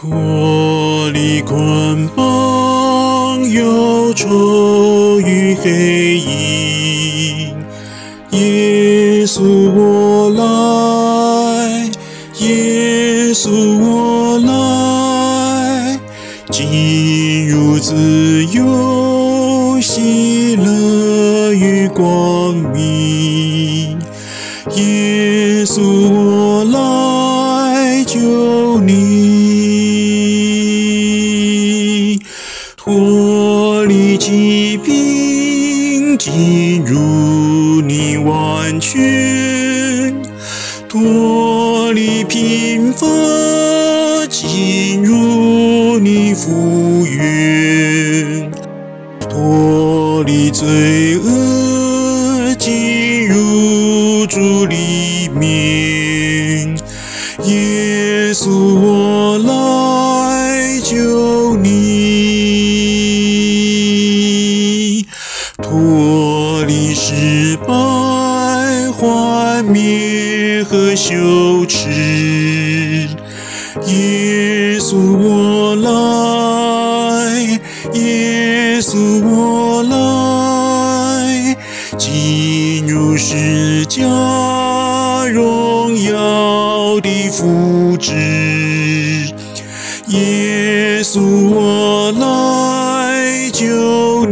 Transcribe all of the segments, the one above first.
脱离捆绑、忧愁与黑影，耶稣我来，耶稣我来，进入自由、喜乐与光明，耶稣我来救你，脱离疾病，进入你完全，脱离贫乏，进入你福源，脱离罪恶，进入主里面，耶稣我来救你，脱离失败、幻灭和羞耻，耶稣我来，耶稣我来，进入释迦荣耀的福祉，耶稣我来救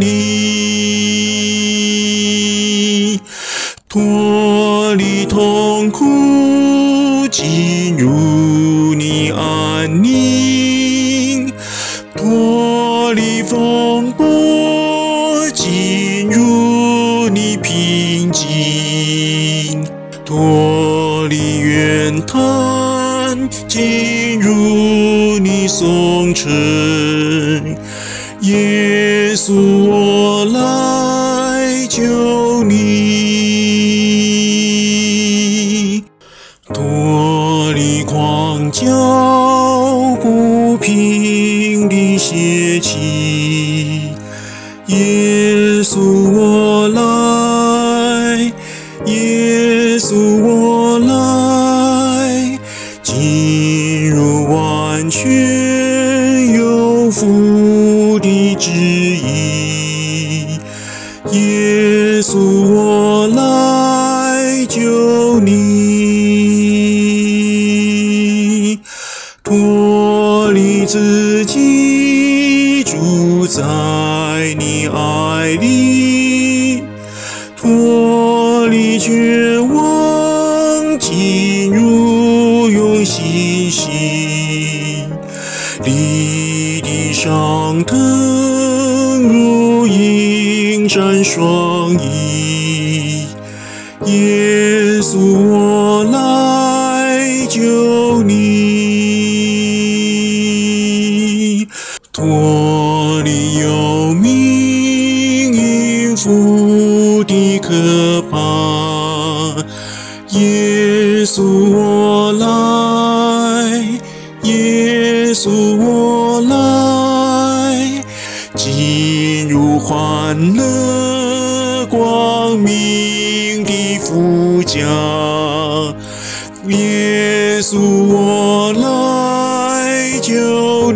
你，脱离痛苦，进入你安宁，脱离风波，进入你平静，脱离怨叹，进入你颂称，耶稣我来救你，脱离狂骄不平的邪气，耶稣我来，耶稣我来，进入完全有福的旨意，耶稣我来救你，脱离自己，住在你爱里，脱离绝望，进入用信心，离地上腾如鹰展双翼，耶稣我来救你，脱离有名应付的可怕，耶稣我来，耶稣我来，进入欢乐光明的福家，耶稣我来救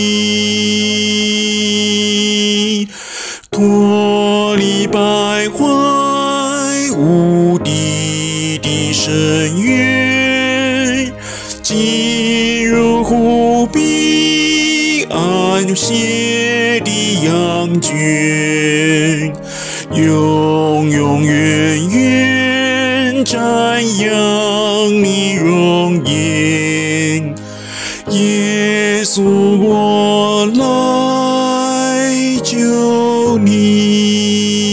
你，脱离败坏无底的深渊，进入无比安歇的羊圈，永永远远瞻仰你容颜，耶稣我来救你。